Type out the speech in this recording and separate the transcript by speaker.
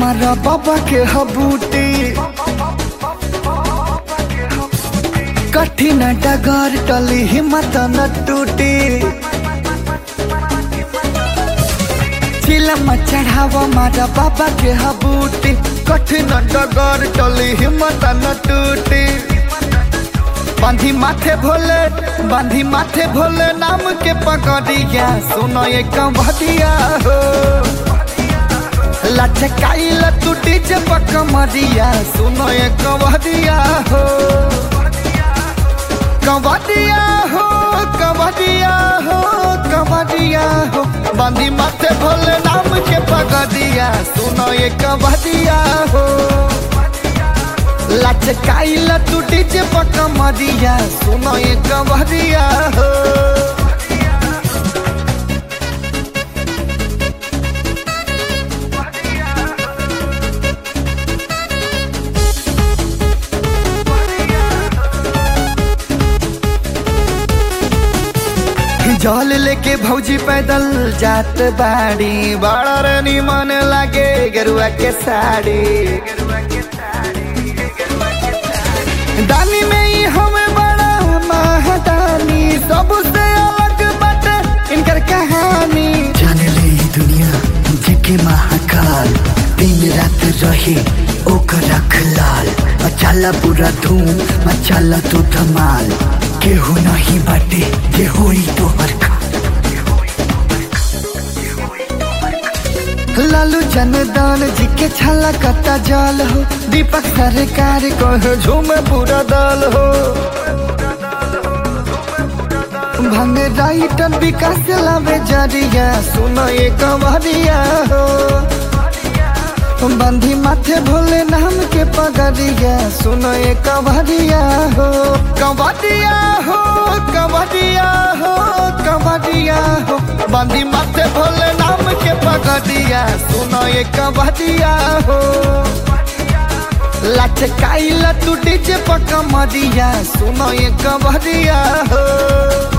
Speaker 1: हमारा बाबा के हबूटी कठिन डगर टली हिम्मत न टूटी चिलम चढ़ाव मारा बाबा के हबूटी कठिन डगर टली हिम्मत न टूटी बांधी माथे भोले नाम के पगड़िया सुनो ये कंवरिया हो लचकाई लटूटी जब कमरिया सुनो ये कंवरिया हो कंवरिया हो कंवरिया हो कंवरिया हो बांधी माथे भोले नाम के पगड़िया सुनो ये कंवरिया हो लचकाई लटूटी जब कमरिया सुनो ये कंवरिया हो जल लेके भौजी पैदल जात बाड़ी बड़ा रानी मन लागे गरुआ के साड़ी दानी में ही हमें बड़ा महादानी सबसे अलग बात इनकर कहानी
Speaker 2: जाने ले दुनिया जेके महाकाल दिन रात रहे ओकर रख लाल मचाला पूरा धूम मचाला तो धमाल केहू नहीं बाटे जे होई तो हरखा
Speaker 1: लालू जनदान जी के छाला कट्टा जाल हो दीपक सरकार को झूम पूरा दाल हो भंग राइटर विकास लावे जरिया सुनो ये कंवरिया हो बंधी माथे भोले नाम के पगड़िया सुनो ये कंवरिया हो कंवरिया हो कंवरिया हो कंवरिया हो बंधी माथे भोले नाम के पगड़िया सुनो ये कंवरिया हो लचकाई लटूटी जे पकमरिया सुनो ये कंवरिया हो।